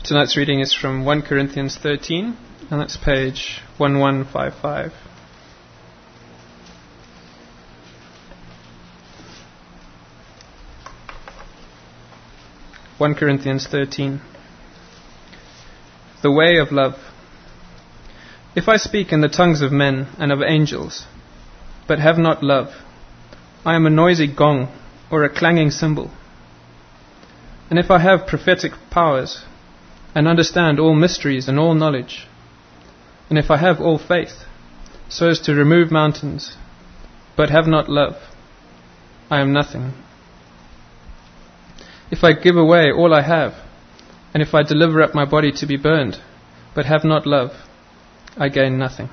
Tonight's reading is from 1 Corinthians 13, and that's page 1155. (1 Corinthians 13). The way of love. If I speak in the tongues of men and of angels, but have not love, I am a noisy gong or a clanging cymbal. And if I have prophetic powers, and understand all mysteries and all knowledge, and if I have all faith, so as to remove mountains, but have not love, I am nothing. If I give away all I have, and if I deliver up my body to be burned, but have not love, I gain nothing.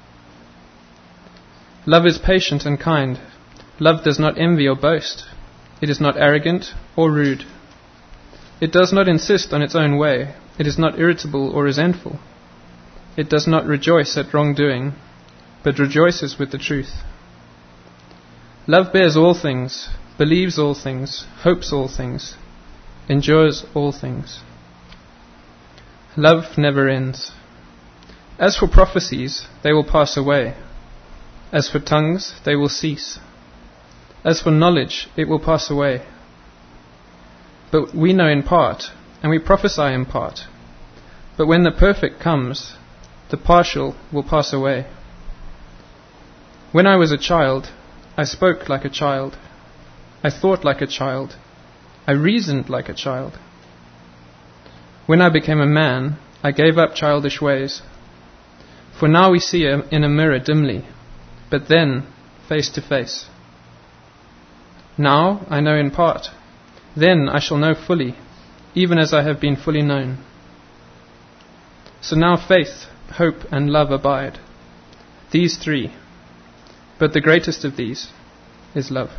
Love is patient and kind. Love does not envy or boast. It is not arrogant or rude. It does not insist on its own way. It is not irritable or resentful. It does not rejoice at wrongdoing, but rejoices with the truth. Love bears all things, believes all things, hopes all things, endures all things. Love never ends. As for prophecies, they will pass away. As for tongues, they will cease. As for knowledge, it will pass away. But we know in part, and we prophesy in part. But when the perfect comes, the partial will pass away. When I was a child, I spoke like a child. I thought like a child. I reasoned like a child. When I became a man, I gave up childish ways. For now we see in a mirror dimly, but then face to face. Now I know in part. Then I shall know fully, even as I have been fully known. So now faith, hope, and love abide. These three. But the greatest of these is love.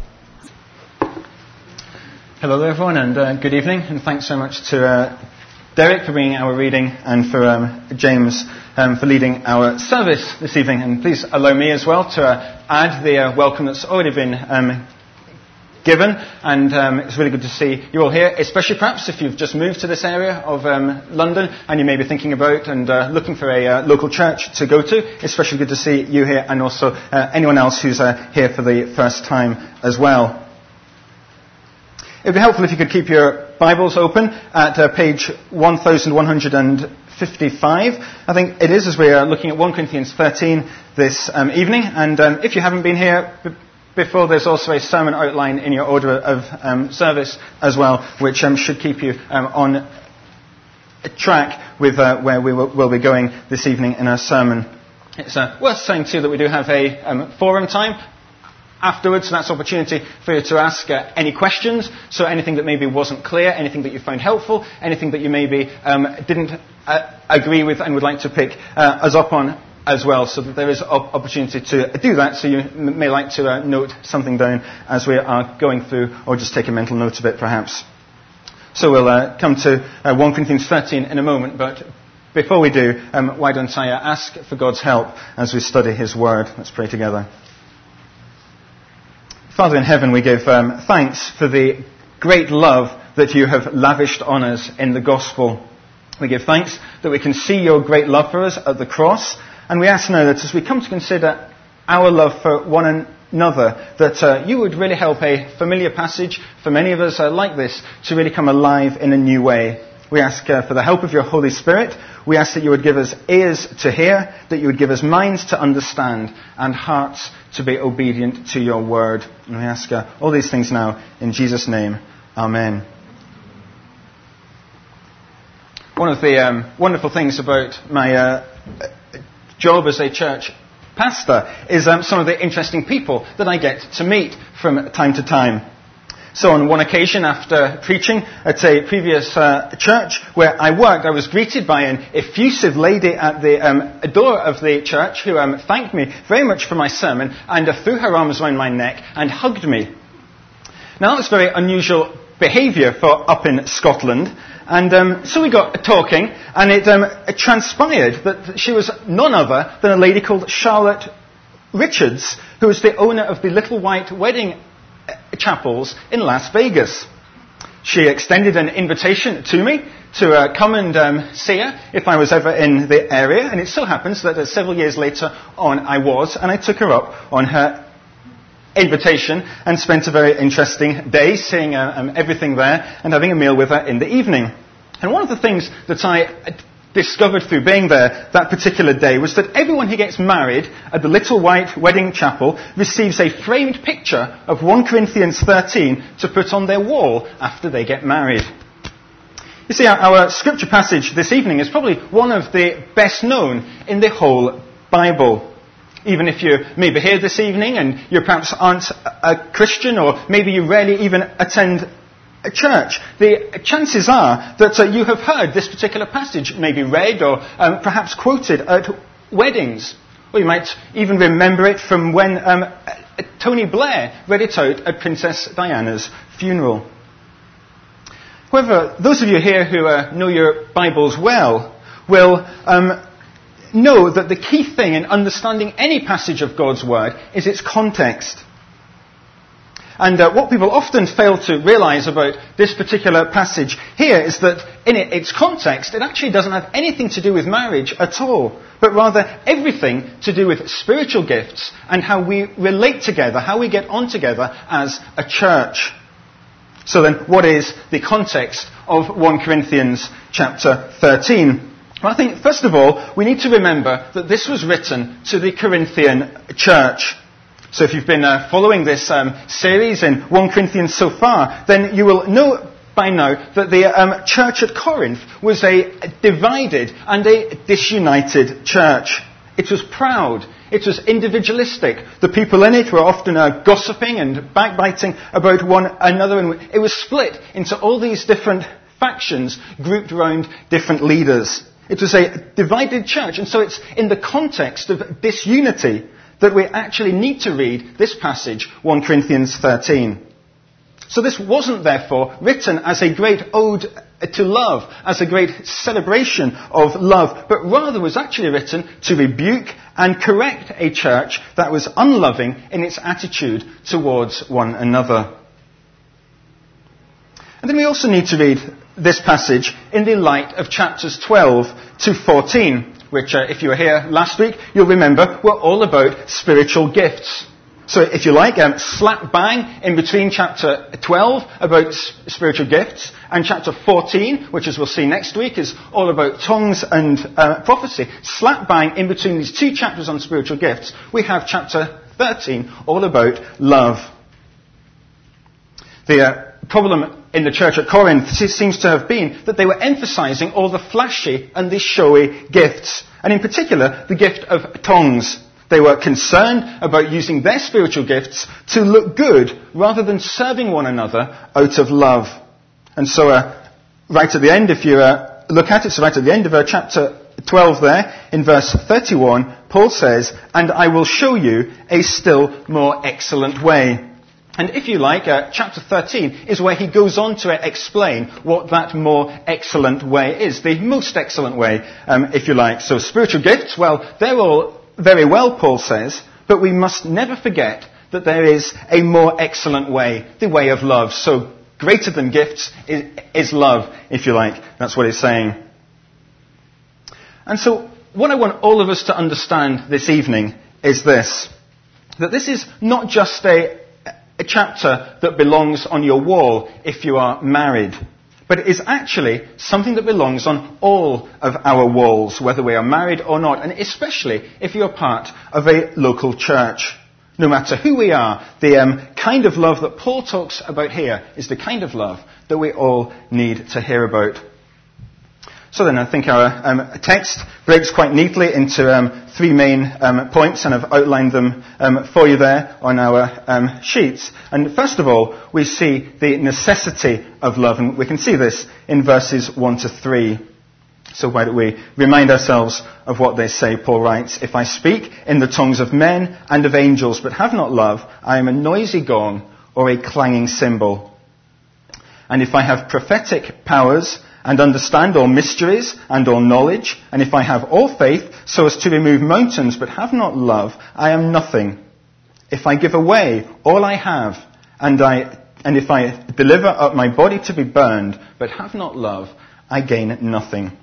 Hello everyone, and good evening, and thanks so much to Derek for bringing our reading, and for James for leading our service this evening. And please allow me as well to add the welcome that's already been given, and it's really good to see you all here, especially perhaps if you've just moved to this area of London and you may be thinking about and looking for a local church to go to. Especially good to see you here, and also anyone else who's here for the first time as well. It would be helpful if you could keep your Bibles open at page 1155. I think it is, as we are looking at 1 Corinthians 13 this evening. And if you haven't been here before, there's also a sermon outline in your order of service as well, which should keep you on track with where we will be going this evening in our sermon. It's worth saying too that we do have a forum time afterwards, so that's opportunity for you to ask any questions. So anything that maybe wasn't clear, anything that you found helpful, anything that you maybe didn't agree with and would like to pick us up on as well, so that there is opportunity to do that. So you may like to note something down as we are going through, or just take a mental note of it perhaps. So we'll come to 1 Corinthians 13 in a moment, but before we do, why don't I ask for God's help as we study His Word. Let's pray together. Father in heaven, we give thanks for the great love that you have lavished on us in the gospel. We give thanks that we can see your great love for us at the cross. And we ask now that as we come to consider our love for one another, that you would really help a familiar passage for many of us like this to really come alive in a new way. We ask for the help of your Holy Spirit. We ask that you would give us ears to hear, that you would give us minds to understand, and hearts to be obedient to your word. And we ask all these things now in Jesus' name. Amen. One of the wonderful things about my job as a church pastor is some of the interesting people that I get to meet from time to time. So on one occasion, after preaching at a previous church where I worked, I was greeted by an effusive lady at the door of the church who thanked me very much for my sermon and threw her arms around my neck and hugged me. Now that was very unusual behaviour for up in Scotland, and so we got talking, and it transpired that she was none other than a lady called Charlotte Richards, who is the owner of the Little White Wedding chapels in Las Vegas. She extended an invitation to me to come and see her if I was ever in the area, and it so happens that several years later on I was, and I took her up on her invitation and spent a very interesting day seeing everything there and having a meal with her in the evening. And one of the things that I discovered through being there that particular day was that everyone who gets married at the Little White Wedding Chapel receives a framed picture of 1 Corinthians 13 to put on their wall after they get married. You see, our scripture passage this evening is probably one of the best known in the whole Bible. Even if you're maybe here this evening and you perhaps aren't a Christian, or maybe you rarely even attend a church, the chances are that you have heard this particular passage maybe read or perhaps quoted at weddings. Or you might even remember it from when Tony Blair read it out at Princess Diana's funeral. However, those of you here who know your Bibles well will know that the key thing in understanding any passage of God's Word is its context. And what people often fail to realize about this particular passage here is that in its context, it actually doesn't have anything to do with marriage at all, but rather everything to do with spiritual gifts and how we relate together, how we get on together as a church. So then, what is the context of 1 Corinthians chapter 13? Well, I think, first of all, we need to remember that this was written to the Corinthian church. So if you've been following this series in 1 Corinthians so far, then you will know by now that the church at Corinth was a divided and a disunited church. It was proud. It was individualistic. The people in it were often gossiping and backbiting about one another, and it was split into all these different factions grouped around different leaders. It was a divided church, and so it's in the context of disunity that we actually need to read this passage, 1 Corinthians 13. So this wasn't, therefore, written as a great ode to love, as a great celebration of love, but rather was actually written to rebuke and correct a church that was unloving in its attitude towards one another. And then we also need to read this passage in the light of chapters 12 to 14, which, if you were here last week, you'll remember were all about spiritual gifts. So if you like, slap bang in between chapter 12 about spiritual gifts and chapter 14, which as we'll see next week is all about tongues and prophecy. Slap bang in between these two chapters on spiritual gifts, we have chapter 13 all about love. The problem in the church at Corinth seems to have been that they were emphasizing all the flashy and the showy gifts, and in particular the gift of tongues. They were concerned about using their spiritual gifts to look good rather than serving one another out of love. And so right at the end, if you look at it, so right at the end of chapter 12 there, in verse 31, Paul says, "And I will show you a still more excellent way." And if you like, chapter 13 is where he goes on to explain what that more excellent way is. The most excellent way, if you like. So spiritual gifts, well, they're all very well, Paul says, but we must never forget that there is a more excellent way, the way of love. So greater than gifts is love, if you like. That's what he's saying. And so what I want all of us to understand this evening is this, that this is not just a chapter that belongs on your wall if you are married, but it is actually something that belongs on all of our walls, whether we are married or not, and especially if you're part of a local church. No matter who we are, the kind of love that Paul talks about here is the kind of love that we all need to hear about. So then I think our text breaks quite neatly into three main points, and I've outlined them for you there on our sheets. And first of all, we see the necessity of love, and we can see this in verses 1 to 3. So why don't we remind ourselves of what they say. Paul writes, "If I speak in the tongues of men and of angels, but have not love, I am a noisy gong or a clanging cymbal. And if I have prophetic powers and understand all mysteries and all knowledge, and if I have all faith so as to remove mountains but have not love, I am nothing. If I give away all I have, and if I deliver up my body to be burned but have not love, I gain nothing.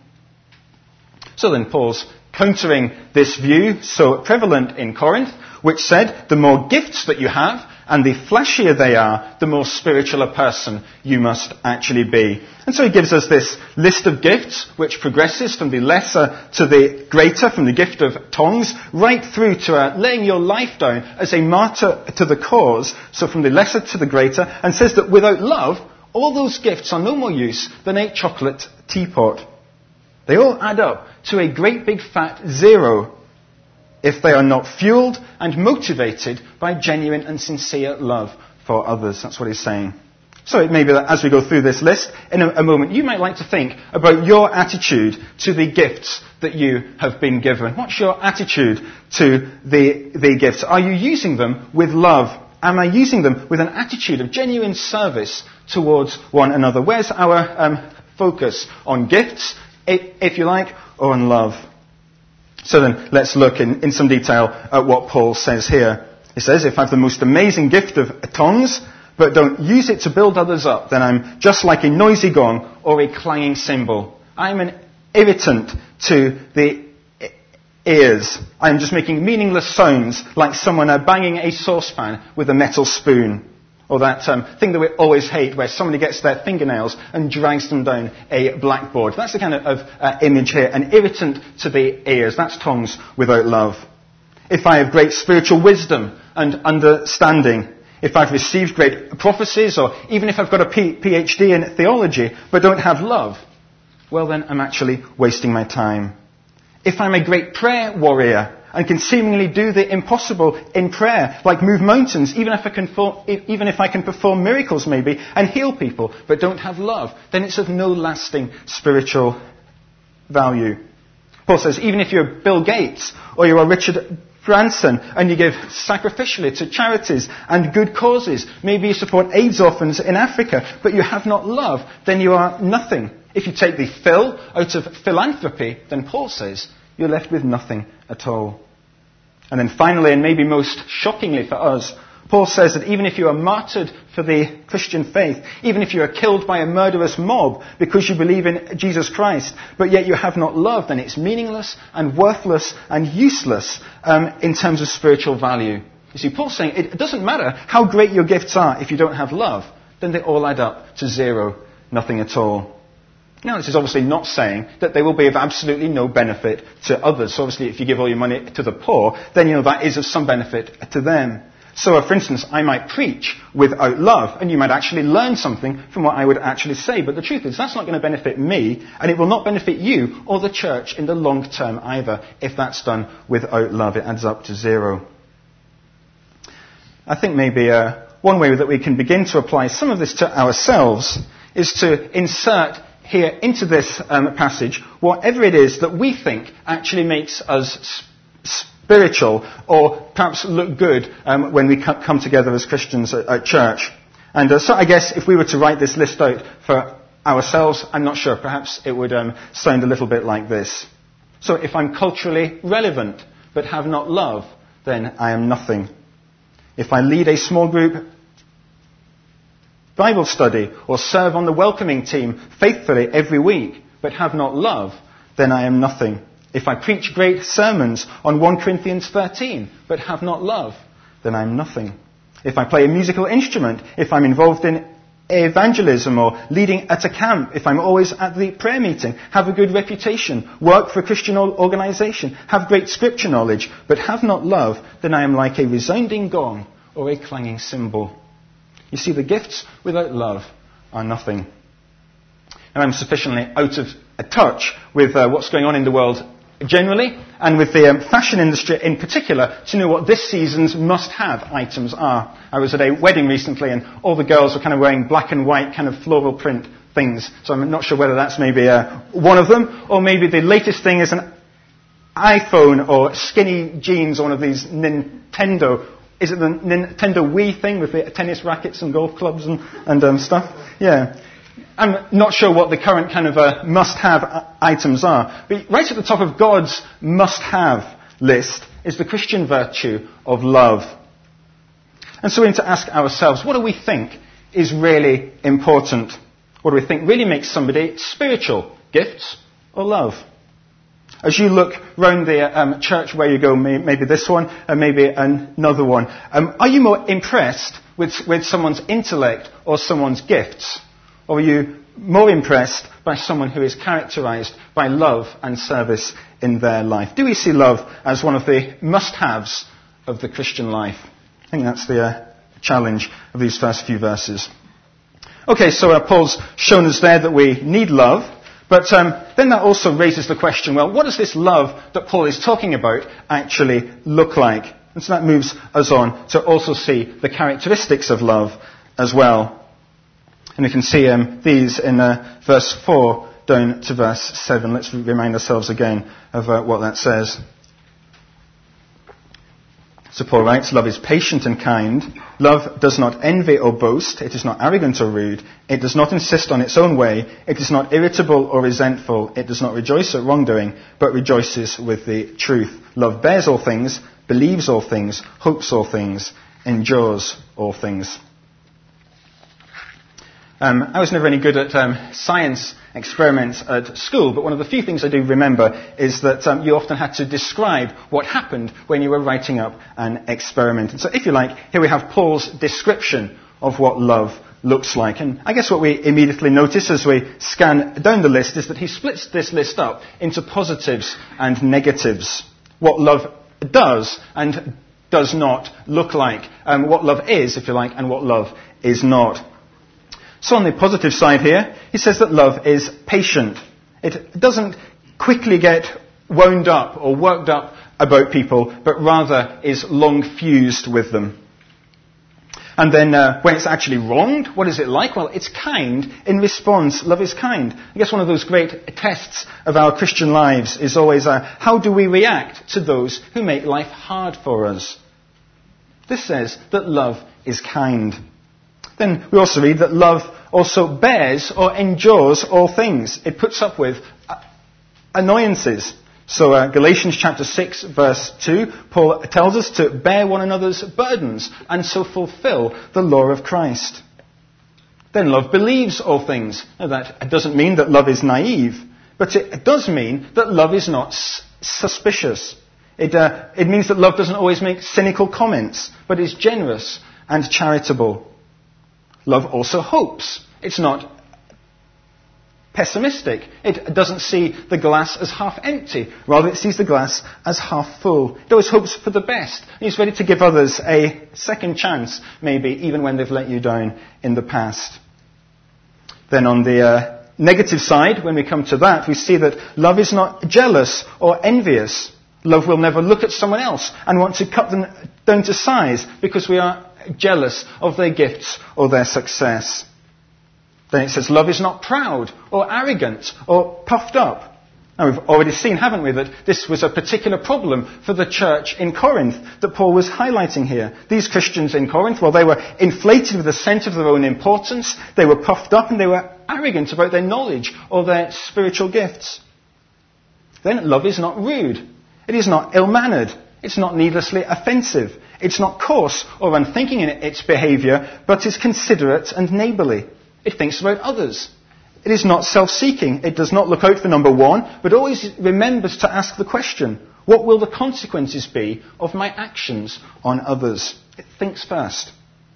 So then Paul's countering this view so prevalent in Corinth, which said the more gifts that you have and the flashier they are, the more spiritual a person you must actually be. And so he gives us this list of gifts, which progresses from the lesser to the greater, from the gift of tongues, right through to laying your life down as a martyr to the cause, so from the lesser to the greater, and says that without love, all those gifts are no more use than a chocolate teapot. They all add up to a great big fat zero if they are not fueled and motivated by genuine and sincere love for others. That's what he's saying. So it may be that as we go through this list, in a moment, you might like to think about your attitude to the gifts that you have been given. What's your attitude to the gifts? Are you using them with love? Am I using them with an attitude of genuine service towards one another? Where's our focus? On gifts, if you like, or on love? So then, let's look in some detail at what Paul says here. He says, if I have the most amazing gift of tongues, but don't use it to build others up, then I'm just like a noisy gong or a clanging cymbal. I'm an irritant to the ears. I'm just making meaningless sounds like someone banging a saucepan with a metal spoon. Or that thing that we always hate where somebody gets their fingernails and drags them down a blackboard. That's the kind of image here. An irritant to the ears. That's tongues without love. If I have great spiritual wisdom and understanding, if I've received great prophecies, or even if I've got a PhD in theology but don't have love, well then I'm actually wasting my time. If I'm a great prayer warrior and can seemingly do the impossible in prayer, like move mountains, even if I can perform miracles maybe, and heal people, but don't have love, then it's of no lasting spiritual value. Paul says, even if you're Bill Gates, or you're Richard Branson, and you give sacrificially to charities and good causes, maybe you support AIDS orphans in Africa, but you have not love, then you are nothing. If you take the Phil out of philanthropy, then Paul says, you're left with nothing at all. And then finally, and maybe most shockingly for us, Paul says that even if you are martyred for the Christian faith, even if you are killed by a murderous mob because you believe in Jesus Christ, but yet you have not love, then it's meaningless and worthless and useless in terms of spiritual value. You see, Paul's saying it doesn't matter how great your gifts are if you don't have love, then they all add up to zero, nothing at all. Now, this is obviously not saying that they will be of absolutely no benefit to others. So obviously, if you give all your money to the poor, then that is of some benefit to them. So, for instance, I might preach without love, and you might actually learn something from what I would actually say. But the truth is, that's not going to benefit me, and it will not benefit you or the church in the long term either, if that's done without love. It adds up to zero. I think maybe one way that we can begin to apply some of this to ourselves is to insert here into this passage whatever it is that we think actually makes us spiritual or perhaps look good when we come together as Christians at church. And so I guess if we were to write this list out for ourselves, I'm not sure, perhaps it would sound a little bit like this. So if I'm culturally relevant but have not love, then I am nothing. If I lead a small group Bible study or serve on the welcoming team faithfully every week but have not love, then I am nothing. If I preach great sermons on 1 Corinthians 13 but have not love, then I am nothing. If I play a musical instrument, if I'm involved in evangelism or leading at a camp, if I'm always at the prayer meeting, have a good reputation, work for a Christian organisation, have great scripture knowledge, but have not love, then I am like a resounding gong or a clanging cymbal. You see, the gifts without love are nothing. And I'm sufficiently out of touch with what's going on in the world generally, and with the fashion industry in particular, to know what this season's must-have items are. I was at a wedding recently, and all the girls were kind of wearing black and white kind of floral print things. So I'm not sure whether that's maybe one of them, or maybe the latest thing is an iPhone or skinny jeans, or one of these Nintendo. Is it the Nintendo Wii thing with the tennis rackets and golf clubs and stuff? Yeah. I'm not sure what the current kind of must-have items are. But right at the top of God's must-have list is the Christian virtue of love. And so we need to ask ourselves, what do we think is really important? What do we think really makes somebody spiritual gifts or love? As you look round the church where you go, maybe this one, and maybe another one, are you more impressed with someone's intellect or someone's gifts? Or are you more impressed by someone who is characterized by love and service in their life? Do we see love as one of the must-haves of the Christian life? I think that's the challenge of these first few verses. Okay, so Paul's shown us there that we need love, but then that also raises the question, well, what does this love that Paul is talking about actually look like? And so that moves us on to also see the characteristics of love as well. And we can see these in verse 4 down to verse 7. Let's remind ourselves again of what that says. So Paul writes, love is patient and kind. Love does not envy or boast. It is not arrogant or rude. It does not insist on its own way. It is not irritable or resentful. It does not rejoice at wrongdoing, but rejoices with the truth. Love bears all things, believes all things, hopes all things, endures all things. I was never any good at science experiments at school, but one of the few things I do remember is that you often had to describe what happened when you were writing up an experiment. And so if you like, here we have Paul's description of what love looks like. And I guess what we immediately notice as we scan down the list is that he splits this list up into positives and negatives. What love does and does not look like. What love is, if you like, and what love is not. So on the positive side here, he says that love is patient. It doesn't quickly get wound up or worked up about people, but rather is long fused with them. And then when it's actually wronged, what is it like? Well, it's kind in response. Love is kind. I guess one of those great tests of our Christian lives is always how do we react to those who make life hard for us? This says that love is kind. Then we also read that love also bears or endures all things. It puts up with annoyances. So Galatians chapter 6 verse 2, Paul tells us to bear one another's burdens and so fulfill the law of Christ. Then love believes all things. Now that doesn't mean that love is naive, but it does mean that love is not suspicious. It means that love doesn't always make cynical comments, but is generous and charitable. Love also hopes. It's not pessimistic. It doesn't see the glass as half empty. Rather, it sees the glass as half full. It always hopes for the best. It's ready to give others a second chance, maybe, even when they've let you down in the past. Then on the negative side, when we come to that, we see that love is not jealous or envious. Love will never look at someone else and want to cut them down to size because we are jealous of their gifts or their success. Then it says love is not proud or arrogant or puffed up. Now we've already seen, haven't we, that this was a particular problem for the church in Corinth that Paul was highlighting here. These Christians in Corinth, well, they were inflated with a sense of their own importance, they were puffed up and they were arrogant about their knowledge or their spiritual gifts. Then love is not rude. It is not ill-mannered. It's not needlessly offensive. It's not coarse or unthinking in its behaviour, but is considerate and neighbourly. It thinks about others. It is not self-seeking. It does not look out for number one, but always remembers to ask the question, what will the consequences be of my actions on others? It thinks first.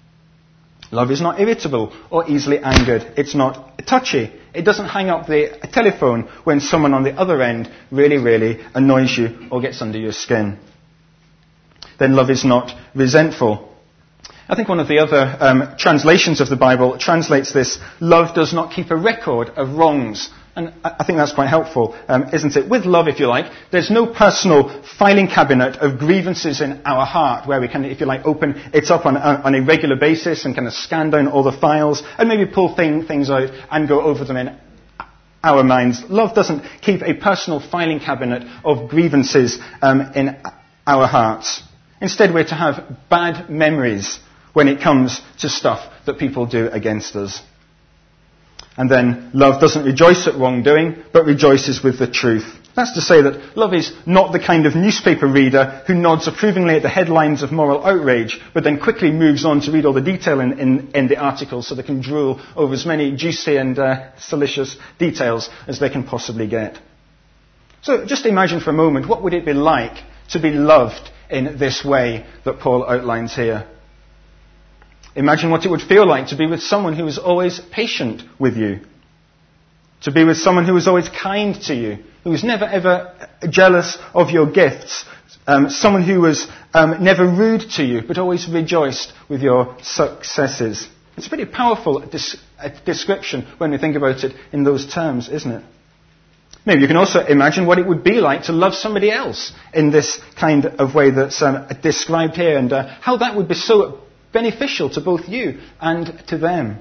Love is not irritable or easily angered. It's not touchy. It doesn't hang up the telephone when someone on the other end really annoys you or gets under your skin. Then love is not resentful. I think one of the other translations of the Bible translates this, love does not keep a record of wrongs. And I think that's quite helpful, isn't it? With love, if you like, there's no personal filing cabinet of grievances in our heart where we can, if you like, open it up on a regular basis and kind of scan down all the files and maybe pull things out and go over them in our minds. Love doesn't keep a personal filing cabinet of grievances in our hearts. Instead, we're to have bad memories when it comes to stuff that people do against us. And then love doesn't rejoice at wrongdoing, but rejoices with the truth. That's to say that love is not the kind of newspaper reader who nods approvingly at the headlines of moral outrage, but then quickly moves on to read all the detail in the articles so they can drool over as many juicy and salacious details as they can possibly get. So just imagine for a moment, what would it be like to be loved in this way that Paul outlines here? Imagine what it would feel like to be with someone who is always patient with you. To be with someone who is always kind to you, who is never ever jealous of your gifts. Someone who was never rude to you, but always rejoiced with your successes. It's a pretty powerful description when we think about it in those terms, isn't it? Maybe you can also imagine what it would be like to love somebody else in this kind of way that's described here, and how that would be so beneficial to both you and to them.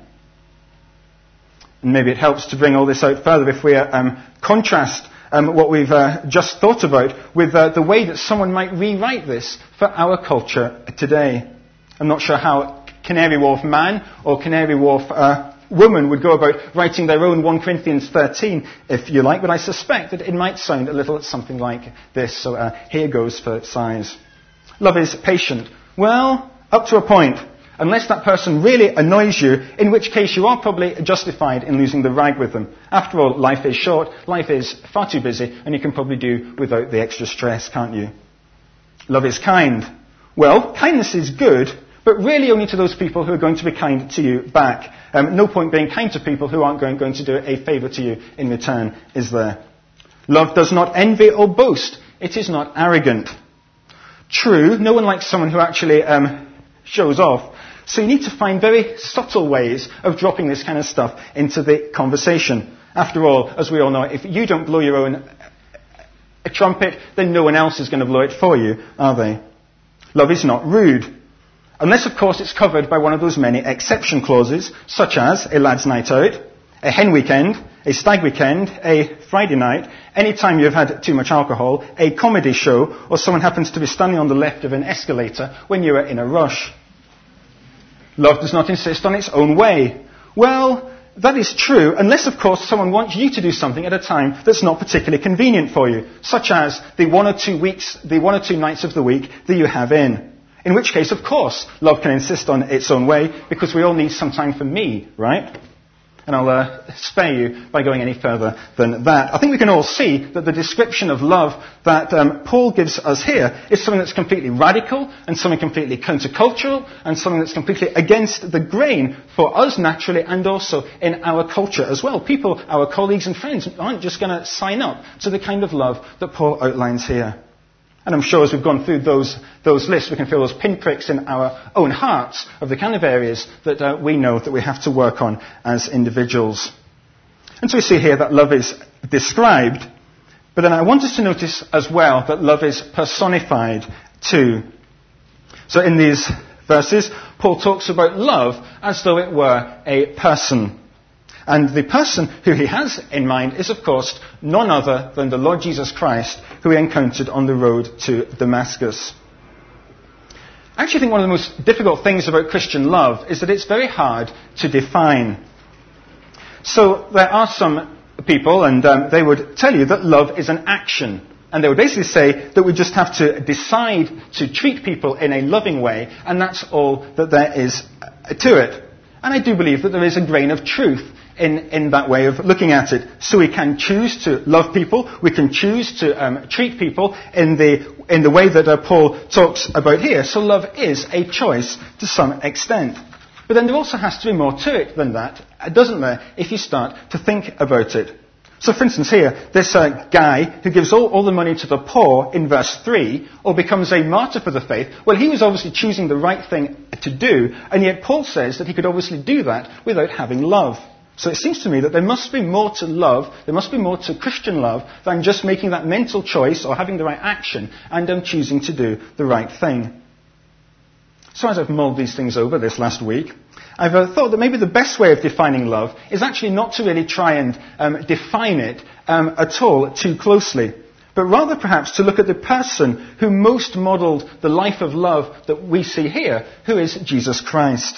And maybe it helps to bring all this out further if we contrast what we've just thought about with the way that someone might rewrite this for our culture today. I'm not sure how Canary Wharf man or Canary Wharf woman would go about writing their own 1 Corinthians 13, if you like, but I suspect that it might sound a little something like this. So here goes for size. Love is patient. Well, up to a point. Unless that person really annoys you, in which case you are probably justified in losing the rag with them. After all, life is short, life is far too busy, and you can probably do without the extra stress, can't you? Love is kind. Well, kindness is good, but really only to those people who are going to be kind to you back. No point being kind to people who aren't going to do a favour to you in return, is there? Love does not envy or boast. It is not arrogant. True, no one likes someone who actually shows off. So you need to find very subtle ways of dropping this kind of stuff into the conversation. After all, as we all know, if you don't blow your own trumpet, then no one else is going to blow it for you, are they? Love is not rude. Unless, of course, it's covered by one of those many exception clauses, such as a lad's night out, a hen weekend, a stag weekend, a Friday night, any time you've had too much alcohol, a comedy show, or someone happens to be standing on the left of an escalator when you are in a rush. Love does not insist on its own way. Well, that is true, unless, of course, someone wants you to do something at a time that's not particularly convenient for you, such as the 1 or 2 nights of the week that you have in which case, of course, love can insist on its own way, because we all need some time for me, right? And I'll spare you by going any further than that. I think we can all see that the description of love that Paul gives us here is something that's completely radical and something completely countercultural and something that's completely against the grain for us naturally and also in our culture as well. People, our colleagues and friends, aren't just going to sign up to the kind of love that Paul outlines here. And I'm sure as we've gone through those lists, we can feel those pinpricks in our own hearts of the kind of areas that we know that we have to work on as individuals. And so we see here that love is described, but then I want us to notice as well that love is personified too. So in these verses, Paul talks about love as though it were a person. And the person who he has in mind is, of course, none other than the Lord Jesus Christ, who he encountered on the road to Damascus. I actually think one of the most difficult things about Christian love is that it's very hard to define. So there are some people, and they would tell you that love is an action. And they would basically say that we just have to decide to treat people in a loving way, and that's all that there is to it. And I do believe that there is a grain of truth in that way of looking at it. So we can choose to love people, we can choose to treat people in the way that Paul talks about here. So love is a choice to some extent. But then there also has to be more to it than that, doesn't there, if you start to think about it. So for instance here, this guy who gives all the money to the poor in verse 3, or becomes a martyr for the faith, well, he was obviously choosing the right thing to do, and yet Paul says that he could obviously do that without having love. So it seems to me that there must be more to love, there must be more to Christian love than just making that mental choice or having the right action and choosing to do the right thing. So as I've mulled these things over this last week, I've thought that maybe the best way of defining love is actually not to really try and define it at all too closely, but rather perhaps to look at the person who most modelled the life of love that we see here, who is Jesus Christ.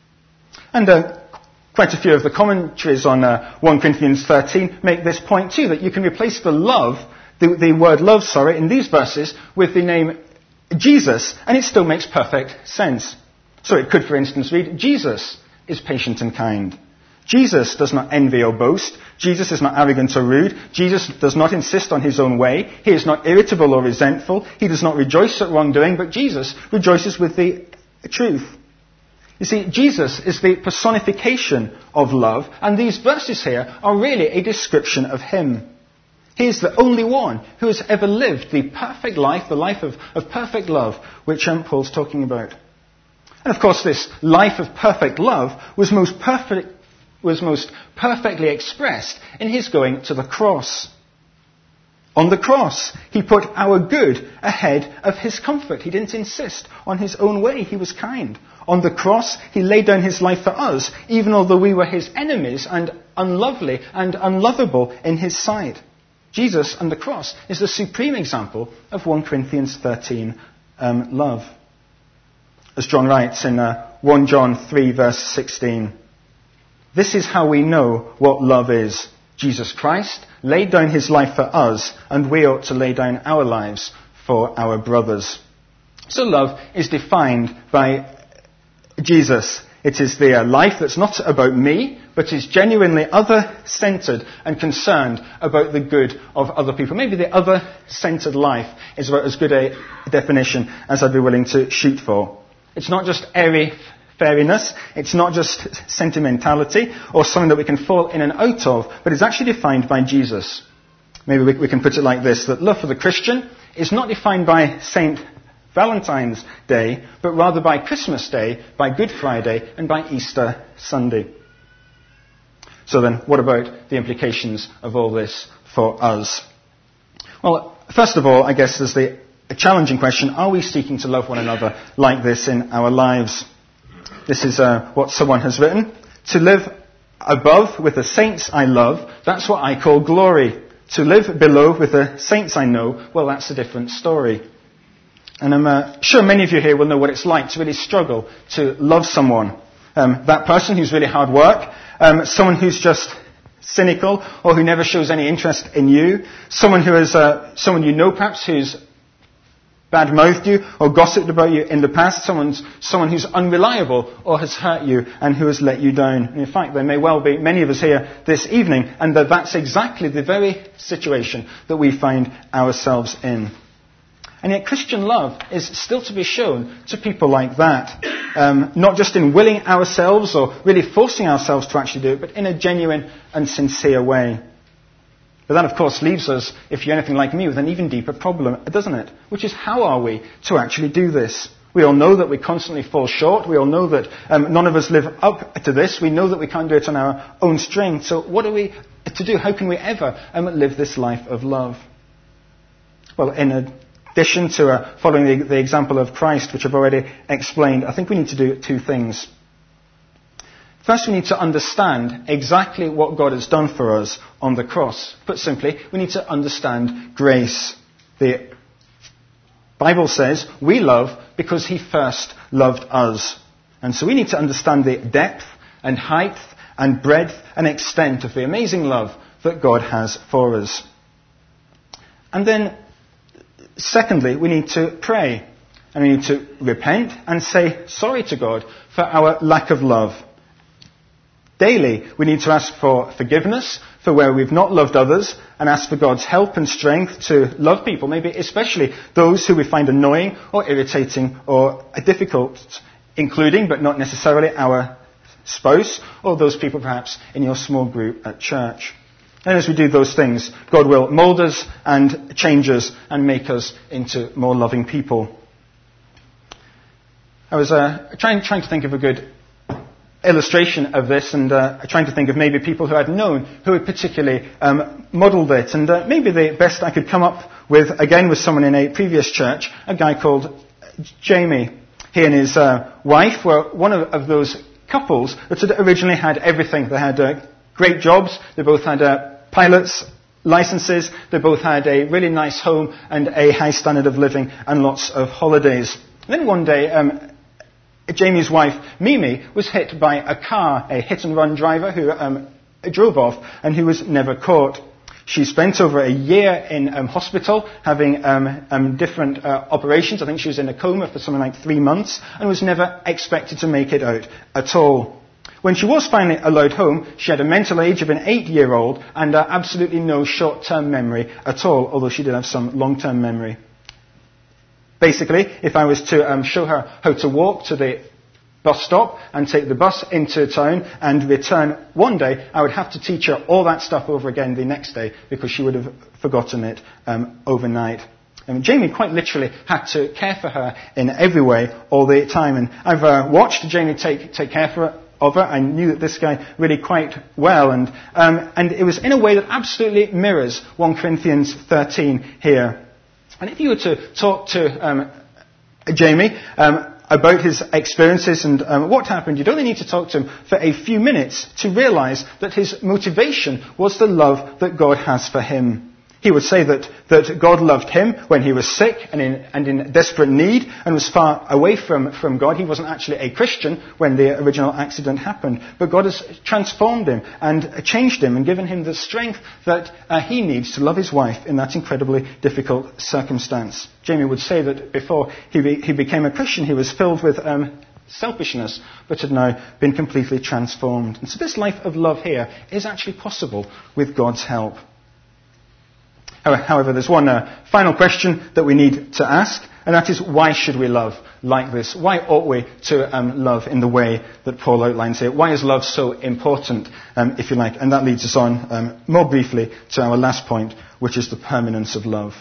And quite a few of the commentaries on 1 Corinthians 13 make this point too, that you can replace the love the word love, in these verses with the name Jesus, and it still makes perfect sense. So it could, for instance, read, Jesus is patient and kind. Jesus does not envy or boast. Jesus is not arrogant or rude. Jesus does not insist on his own way. He is not irritable or resentful. He does not rejoice at wrongdoing, but Jesus rejoices with the truth. You see, Jesus is the personification of love, and these verses here are really a description of him. He is the only one who has ever lived the perfect life, the life of perfect love, which Paul's talking about. And of course, this life of perfect love was most perfectly expressed in his going to the cross. On the cross, he put our good ahead of his comfort. He didn't insist on his own way. He was kind. On the cross, he laid down his life for us, even although we were his enemies and unlovely and unlovable in his sight. Jesus and the cross is the supreme example of 1 Corinthians 13 love. As John writes in 1 John 3 verse 16, "This is how we know what love is. Jesus Christ laid down his life for us, and we ought to lay down our lives for our brothers." So love is defined by Jesus. It is the life that's not about me, but is genuinely other-centered and concerned about the good of other people. Maybe the other-centered life is about as good a definition as I'd be willing to shoot for. It's not just airy-fairiness, it's not just sentimentality or something that we can fall in and out of, but it's actually defined by Jesus. Maybe we can put it like this, that love for the Christian is not defined by St. Valentine's Day, but rather by Christmas Day, by Good Friday, and by Easter Sunday. So then, what about the implications of all this for us? Well, first of all, I guess there's a challenging question: are we seeking to love one another like this in our lives? This is what someone has written. To live above with the saints I love, that's what I call glory. To live below with the saints I know, well, that's a different story. And I'm sure many of you here will know what it's like to really struggle to love someone. That person who's really hard work, someone who's just cynical or who never shows any interest in you, someone who is someone you know perhaps who's bad-mouthed you or gossiped about you in the past, someone who's unreliable or has hurt you and who has let you down. And in fact, there may well be many of us here this evening, and that's exactly the very situation that we find ourselves in. And yet Christian love is still to be shown to people like that. Not just in willing ourselves or really forcing ourselves to actually do it, but in a genuine and sincere way. But that, of course, leaves us, if you're anything like me, with an even deeper problem, doesn't it? Which is, how are we to actually do this? We all know that we constantly fall short. We all know that none of us live up to this. We know that we can't do it on our own strength. So what are we to do? How can we ever live this life of love? Well, in addition to following the example of Christ, which I've already explained, I think we need to do two things. First, we need to understand exactly what God has done for us on the cross. Put simply, we need to understand grace. The Bible says we love because he first loved us. And so we need to understand the depth and height and breadth and extent of the amazing love that God has for us. And then, secondly, we need to pray. And we need to repent and say sorry to God for our lack of love. Daily, we need to ask for forgiveness for where we've not loved others and ask for God's help and strength to love people, maybe especially those who we find annoying or irritating or difficult, including but not necessarily our spouse or those people perhaps in your small group at church. And as we do those things, God will mold us and change us and make us into more loving people. I was trying to think of a good illustration of this and trying to think of maybe people who I'd known who had particularly modelled it. And maybe the best I could come up with, again, was someone in a previous church, a guy called Jamie. He and his wife were one of those couples that had originally had everything. They had great jobs. They both had pilot's licenses. They both had a really nice home and a high standard of living and lots of holidays. And then one day, Jamie's wife, Mimi, was hit by a car, a hit-and-run driver who drove off and who was never caught. She spent over a year in hospital having different operations. I think she was in a coma for something like 3 months and was never expected to make it out at all. When she was finally allowed home, she had a mental age of an 8-year-old and absolutely no short-term memory at all, although she did have some long-term memory. Basically, if I was to show her how to walk to the bus stop and take the bus into town and return one day, I would have to teach her all that stuff over again the next day because she would have forgotten it overnight. And Jamie quite literally had to care for her in every way all the time. And I've watched Jamie take care of her. I knew this guy really quite well. And it was in a way that absolutely mirrors 1 Corinthians 13 here. And if you were to talk to Jamie about his experiences and what happened, you'd only need to talk to him for a few minutes to realize that his motivation was the love that God has for him. He would say that God loved him when he was sick and in desperate need and was far away from God. He wasn't actually a Christian when the original accident happened. But God has transformed him and changed him and given him the strength that he needs to love his wife in that incredibly difficult circumstance. Jamie would say that before he became a Christian, he was filled with selfishness, but had now been completely transformed. And so this life of love here is actually possible with God's help. However, there's one final question that we need to ask, and that is, why should we love like this? Why ought we to love in the way that Paul outlines here? Why is love so important, if you like? And that leads us on more briefly to our last point, which is the permanence of love.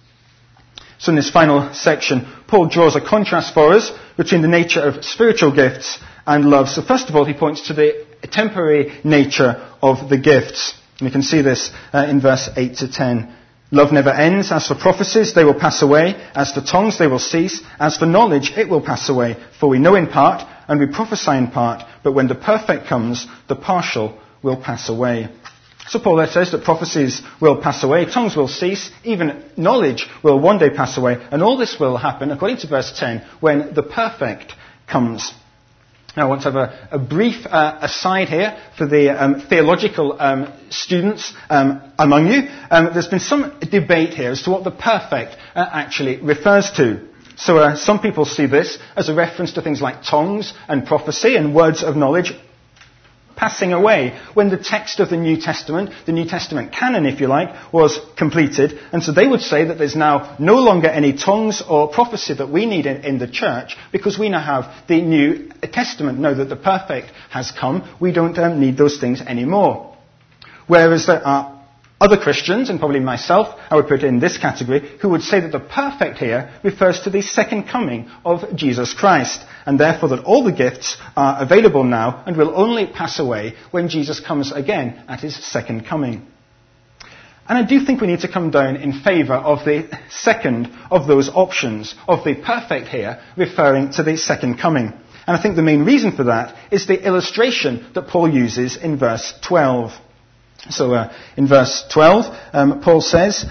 So in this final section, Paul draws a contrast for us between the nature of spiritual gifts and love. So first of all, he points to the temporary nature of the gifts. And you can see this in verse 8 to 10. Love never ends. As for prophecies, they will pass away. As for tongues, they will cease. As for knowledge, it will pass away. For we know in part, and we prophesy in part. But when the perfect comes, the partial will pass away. So Paul there says that prophecies will pass away, tongues will cease, even knowledge will one day pass away. And all this will happen, according to verse 10, when the perfect comes. Now I want to have a brief aside here for the theological students among you. There's been some debate here as to what the perfect actually refers to. So some people see this as a reference to things like tongues and prophecy and words of knowledge passing away when the text of the New Testament canon, if you like, was completed. And so they would say that there's now no longer any tongues or prophecy that we need in the church because we now have the New Testament. Now that the perfect has come, we don't need those things anymore. Whereas there are other Christians, and probably myself, I would put in this category, who would say that the perfect here refers to the second coming of Jesus Christ, and therefore that all the gifts are available now and will only pass away when Jesus comes again at his second coming. And I do think we need to come down in favour of the second of those options, of the perfect here referring to the second coming. And I think the main reason for that is the illustration that Paul uses in verse 12. So in verse 12, Paul says,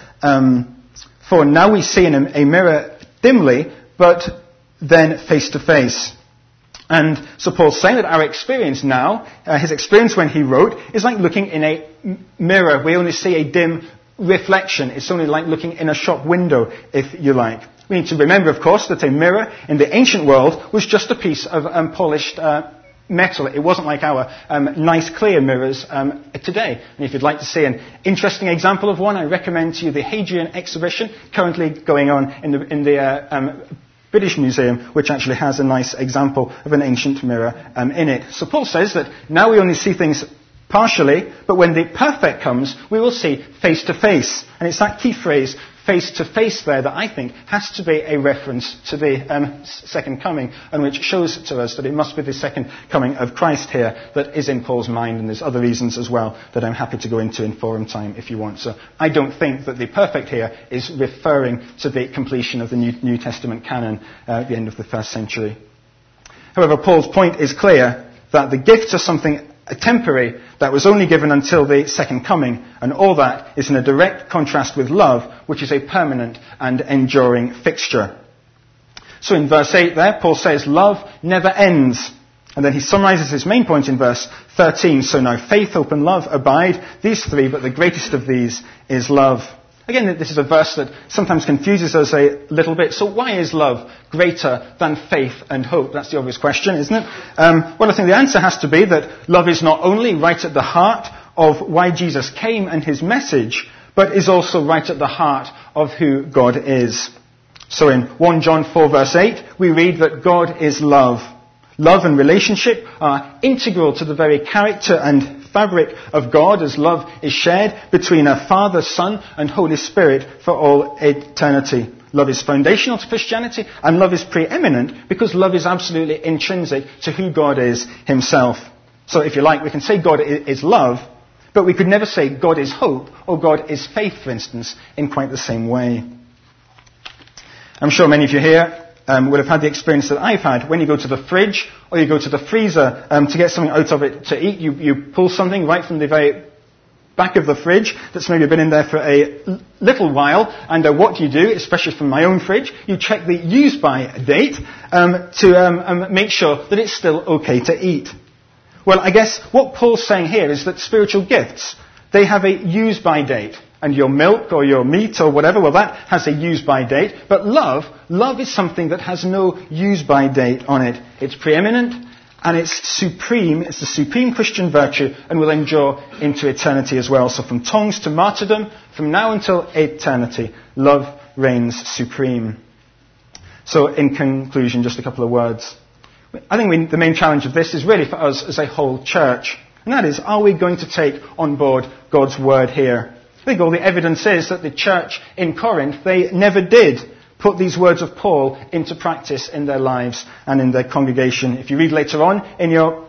for now we see in a mirror dimly, but then face to face. And so Paul's saying that our experience now, his experience when he wrote, is like looking in a mirror. We only see a dim reflection. It's only like looking in a shop window, if you like. We need to remember, of course, that a mirror in the ancient world was just a piece of polished metal. It wasn't like our nice clear mirrors today. And if you'd like to see an interesting example of one, I recommend to you the Hadrian exhibition currently going on in the British Museum, which actually has a nice example of an ancient mirror in it. So Paul says that now we only see things partially, but when the perfect comes, we will see face to face. And it's that key phrase, face to face there, that I think has to be a reference to the second coming, and which shows to us that it must be the second coming of Christ here that is in Paul's mind, and there's other reasons as well that I'm happy to go into in forum time if you want. So I don't think that the perfect here is referring to the completion of the New Testament canon at the end of the first century. However, Paul's point is clear that the gifts are something temporary that was only given until the second coming, and all that is in a direct contrast with love, which is a permanent and enduring fixture. So in verse 8 there, Paul says, love never ends. And then he summarizes his main point in verse 13. So now faith, hope and love abide, these three, but the greatest of these is love. Again, this is a verse that sometimes confuses us a little bit. So why is love greater than faith and hope? That's the obvious question, isn't it? Well, I think the answer has to be that love is not only right at the heart of why Jesus came and his message, but is also right at the heart of who God is. So in 1 John 4 verse 8, we read that God is love. Love and relationship are integral to the very character and fabric of God, as love is shared between a Father, Son, and Holy Spirit for all eternity. Love is foundational to Christianity, and love is preeminent because love is absolutely intrinsic to who God is himself. So if you like, we can say God is love, but we could never say God is hope or God is faith, for instance, in quite the same way. I'm sure many of you here will have had the experience that I've had. When you go to the fridge or you go to the freezer to get something out of it to eat, you pull something right from the very back of the fridge that's maybe been in there for a little while, and what do you do, especially from my own fridge? You check the use-by date to make sure that it's still okay to eat. Well, I guess what Paul's saying here is that spiritual gifts, they have a use-by date. And your milk or your meat or whatever, well, that has a use-by date. But love is something that has no use-by date on it. It's preeminent and it's supreme. It's the supreme Christian virtue and will endure into eternity as well. So from tongues to martyrdom, from now until eternity, love reigns supreme. So in conclusion, just a couple of words. I think the main challenge of this is really for us as a whole church. And that is, are we going to take on board God's word here? I think all the evidence is that the church in Corinth, they never did put these words of Paul into practice in their lives and in their congregation. If you read later on in your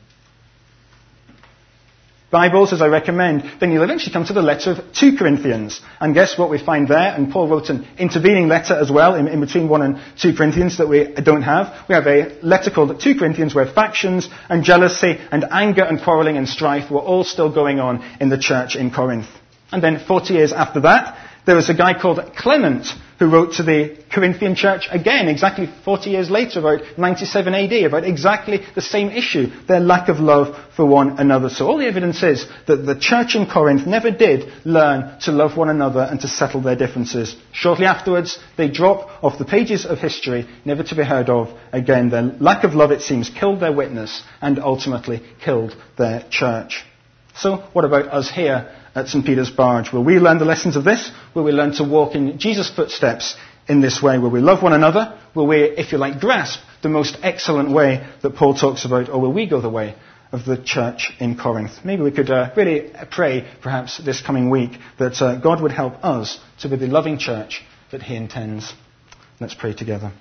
Bibles, as I recommend, then you'll eventually come to the letter of 2 Corinthians. And guess what we find there? And Paul wrote an intervening letter as well in between 1 and 2 Corinthians that we don't have. We have a letter called 2 Corinthians where factions and jealousy and anger and quarreling and strife were all still going on in the church in Corinth. And then 40 years after that, there was a guy called Clement who wrote to the Corinthian church again, exactly 40 years later, about 97 AD, about exactly the same issue, their lack of love for one another. So all the evidence is that the church in Corinth never did learn to love one another and to settle their differences. Shortly afterwards, they drop off the pages of history, never to be heard of again. Their lack of love, it seems, killed their witness and ultimately killed their church. So what about us here at St. Peter's Barge? Will we learn the lessons of this? Will we learn to walk in Jesus' footsteps in this way? Will we love one another? Will we, if you like, grasp the most excellent way that Paul talks about? Or will we go the way of the church in Corinth? Maybe we could really pray, perhaps this coming week, that God would help us to be the loving church that he intends. Let's pray together.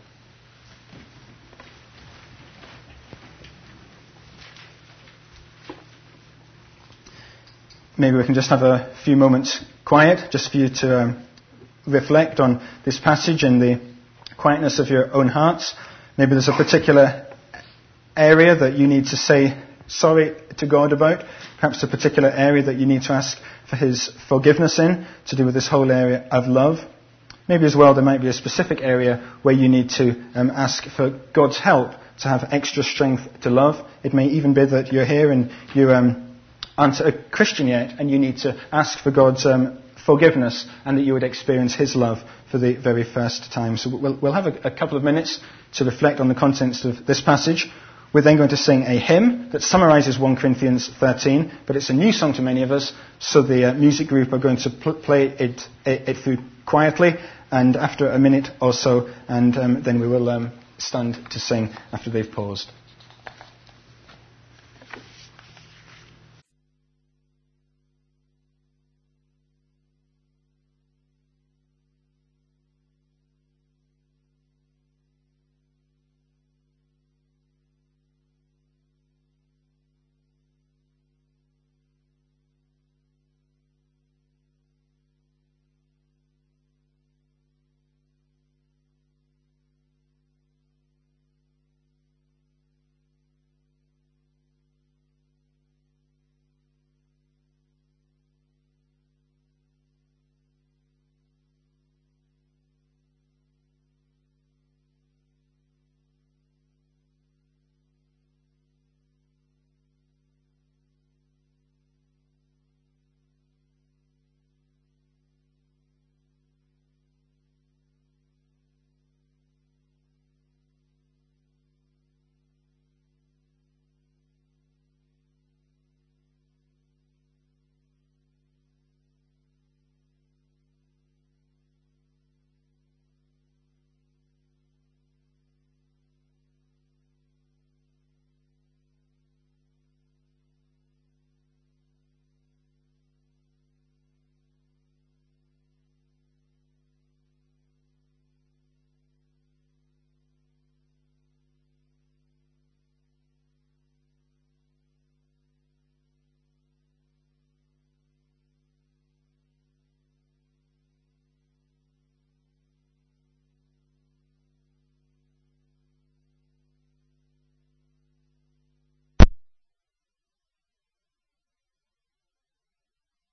Maybe we can just have a few moments quiet, just for you to reflect on this passage in the quietness of your own hearts. Maybe there's a particular area that you need to say sorry to God about. Perhaps a particular area that you need to ask for his forgiveness in, to do with this whole area of love. Maybe as well there might be a specific area where you need to ask for God's help to have extra strength to love. It may even be that you're here and you aren't a Christian yet, and you need to ask for God's forgiveness and that you would experience his love for the very first time. So we'll have a couple of minutes to reflect on the contents of this passage. We're then going to sing a hymn that summarizes 1 Corinthians 13, but it's a new song to many of us, so the music group are going to play it through quietly, and after a minute or so, and then we will stand to sing after they've paused.